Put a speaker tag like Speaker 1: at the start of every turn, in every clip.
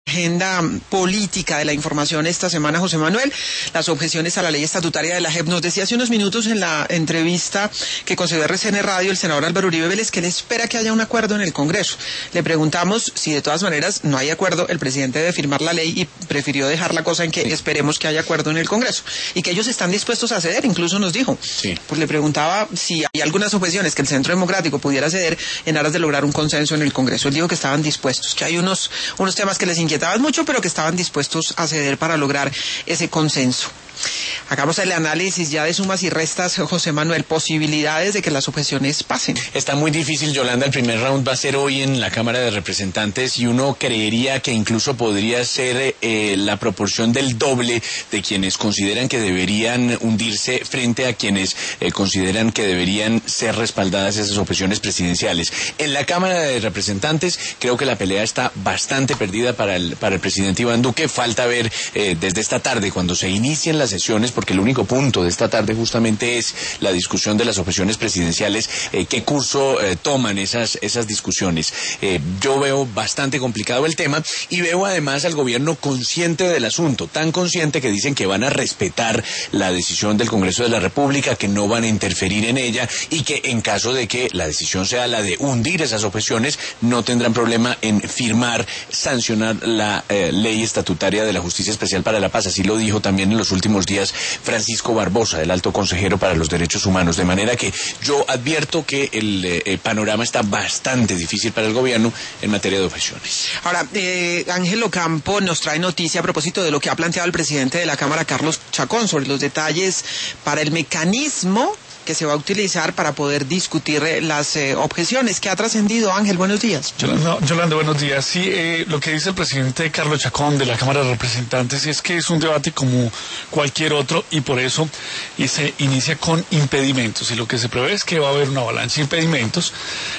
Speaker 1: Agenda política de la información esta semana, José Manuel, las objeciones a la ley estatutaria de la JEP. Nos decía hace unos minutos en la entrevista que concedió RCN Radio el senador Álvaro Uribe Vélez que él espera que haya un acuerdo en el Congreso. Le preguntamos si de todas maneras no hay acuerdo, el presidente debe firmar la ley y prefirió dejar la cosa en que esperemos que haya acuerdo en el Congreso y que ellos están dispuestos a ceder, incluso nos dijo. Pues le preguntaba si hay algunas objeciones que el Centro Democrático pudiera ceder en aras de lograr un consenso en el Congreso. Él dijo que estaban dispuestos, que hay unos temas que les inquietan mucho, pero que estaban dispuestos a ceder para lograr ese consenso. Hagamos el análisis ya de sumas y restas, José Manuel, posibilidades de que las objeciones pasen.
Speaker 2: Está muy difícil, Yolanda. El primer round va a ser hoy en la Cámara de Representantes y uno creería que incluso podría ser la proporción del doble de quienes consideran que deberían hundirse frente a quienes consideran que deberían ser respaldadas esas objeciones presidenciales. En la Cámara de Representantes creo que la pelea está bastante perdida para el presidente Iván Duque. Falta ver desde esta tarde, cuando se inicien las sesiones, porque el único punto de esta tarde justamente es la discusión de las objeciones presidenciales, qué curso toman esas discusiones. Yo veo bastante complicado el tema y veo además al gobierno consciente del asunto, tan consciente que dicen que van a respetar la decisión del Congreso de la República, que no van a interferir en ella y que en caso de que la decisión sea la de hundir esas objeciones, no tendrán problema en firmar, sancionar la ley estatutaria de la Justicia Especial para la Paz. Así lo dijo también en los últimos días Francisco Barbosa, el alto consejero para los derechos humanos, de manera que yo advierto que el panorama está bastante difícil para el gobierno en materia de objeciones.
Speaker 1: Ahora, Ángel Ocampo nos trae noticia a propósito de lo que ha planteado el presidente de la Cámara, Carlos Chacón, sobre los detalles para el mecanismo que se va a utilizar para poder discutir las objeciones. ¿Qué ha trascendido, Ángel? Buenos días.
Speaker 3: Yolanda, buenos días. Sí, lo que dice el presidente Carlos Chacón de la Cámara de Representantes es que es un debate como cualquier otro y por eso se inicia con impedimentos. Y lo que se prevé es que va a haber una avalancha de impedimentos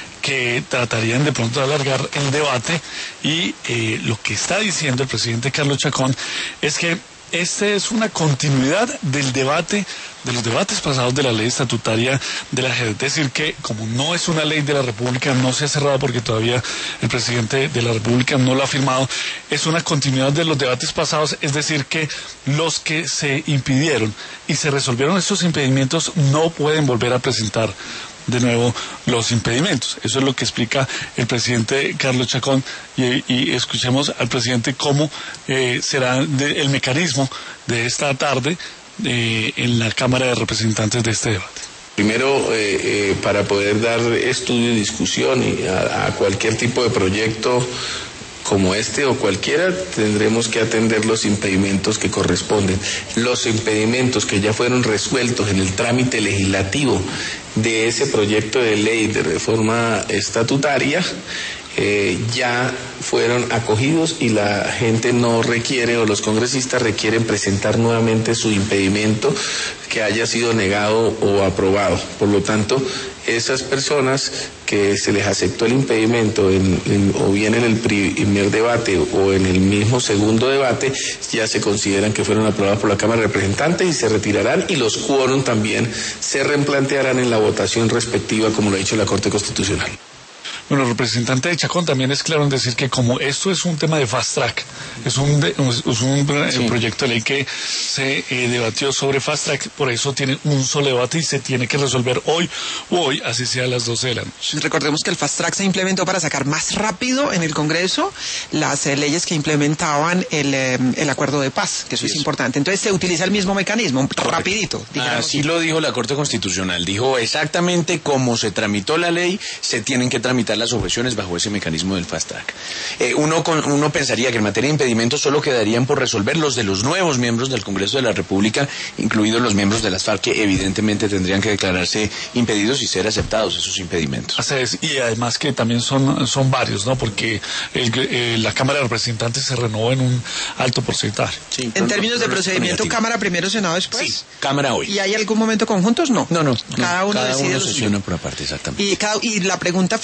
Speaker 3: que tratarían de pronto de alargar el debate y lo que está diciendo el presidente Carlos Chacón es que esta es una continuidad del debate, de los debates pasados de la ley estatutaria de la JEP. Es decir, que como no es una ley de la República, no se ha cerrado porque todavía el presidente de la República no lo ha firmado, es una continuidad de los debates pasados, es decir, que los que se impidieron y se resolvieron estos impedimentos no pueden volver a presentar de nuevo los impedimentos. Eso es lo que explica el presidente Carlos Chacón y escuchemos al presidente cómo será el mecanismo de esta tarde en la Cámara de Representantes de este debate.
Speaker 4: Primero, para poder dar estudio y discusión a cualquier tipo de proyecto como este o cualquiera, tendremos que atender los impedimentos que corresponden. Los impedimentos que ya fueron resueltos en el trámite legislativo de ese proyecto de ley de reforma estatutaria ya fueron acogidos y la gente no requiere, o los congresistas requieren presentar nuevamente su impedimento que haya sido negado o aprobado. Por lo tanto, esas personas que se les aceptó el impedimento o bien en el primer debate o en el mismo segundo debate, ya se consideran que fueron aprobados por la Cámara de Representantes y se retirarán, y los quórum también se replantearán en la votación respectiva, como lo ha dicho la Corte Constitucional.
Speaker 3: Bueno, el representante de Chacón también es claro en decir que como esto es un tema de fast track, es un proyecto de ley que se debatió sobre fast track, por eso tiene un solo debate y se tiene que resolver hoy, así sea a las 12 de la noche.
Speaker 1: Recordemos que el fast track se implementó para sacar más rápido en el Congreso las leyes que implementaban el acuerdo de paz, que eso es importante. Entonces se utiliza el mismo mecanismo, rapidito.
Speaker 2: Así lo dijo la Corte Constitucional, dijo exactamente cómo se tramitó la ley, se tienen que tramitar las objeciones bajo ese mecanismo del fast track. Uno pensaría que en materia de impedimentos solo quedarían por resolver los de los nuevos miembros del Congreso de la República, incluidos los miembros de las FARC, que evidentemente tendrían que declararse impedidos y ser aceptados esos impedimentos.
Speaker 3: Así es, y además que también son varios, ¿no? Porque la Cámara de Representantes se renovó en un alto porcentaje.
Speaker 1: Sí, en términos de procedimiento, Cámara primero, Senado después.
Speaker 2: Sí, Cámara hoy.
Speaker 1: ¿Y hay algún momento conjuntos? No.
Speaker 2: No.
Speaker 1: Cada uno decide
Speaker 2: sesiona por aparte, exactamente.
Speaker 1: Y la pregunta final se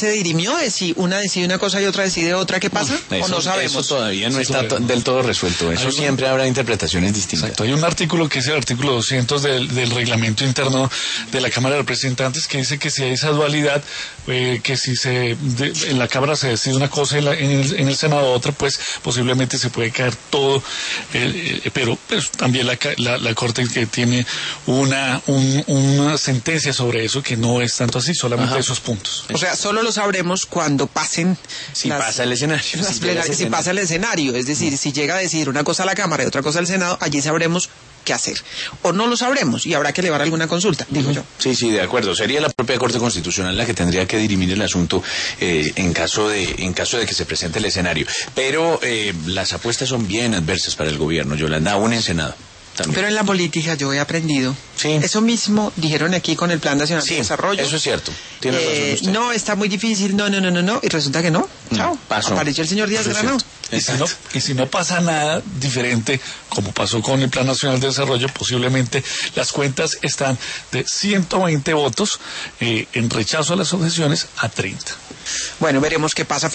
Speaker 1: se dirimió de si una decide una cosa y otra decide otra? ¿Qué pasa? ¿O no sabemos?
Speaker 2: Eso todavía no está del todo resuelto. Eso siempre habrá interpretaciones distintas.
Speaker 3: Exacto. Hay un artículo que es el artículo 200 del reglamento interno de la Cámara de Representantes que dice que si hay esa dualidad, que si en la Cámara se decide una cosa y en el Senado otra, pues posiblemente se puede caer todo, pero también la Corte que tiene una sentencia sobre eso que no es tanto así, solamente esos puntos.
Speaker 1: O sea, solo lo sabremos cuando pasen
Speaker 2: pasa el escenario.
Speaker 1: Si pasa el escenario, es decir, si llega a decidir una cosa a la Cámara y otra cosa al Senado, allí sabremos qué hacer. O no lo sabremos y habrá que elevar alguna consulta, digo yo.
Speaker 2: Sí, de acuerdo. Sería la propia Corte Constitucional la que tendría que dirimir el asunto en caso de que se presente el escenario. Pero las apuestas son bien adversas para el gobierno, Yolanda, aún en Senado. También.
Speaker 1: Pero en la política yo he aprendido.
Speaker 2: Sí.
Speaker 1: Eso mismo dijeron aquí con el Plan Nacional de Desarrollo.
Speaker 2: Eso es cierto. Tiene razón usted.
Speaker 1: No, está muy difícil, no. Y resulta que no. Chao.
Speaker 2: Pasó.
Speaker 1: Apareció el señor Díaz Grano.
Speaker 3: Y si no pasa nada diferente, como pasó con el Plan Nacional de Desarrollo, posiblemente las cuentas están de 120 votos en rechazo a las objeciones a 30.
Speaker 1: Bueno, veremos qué pasa.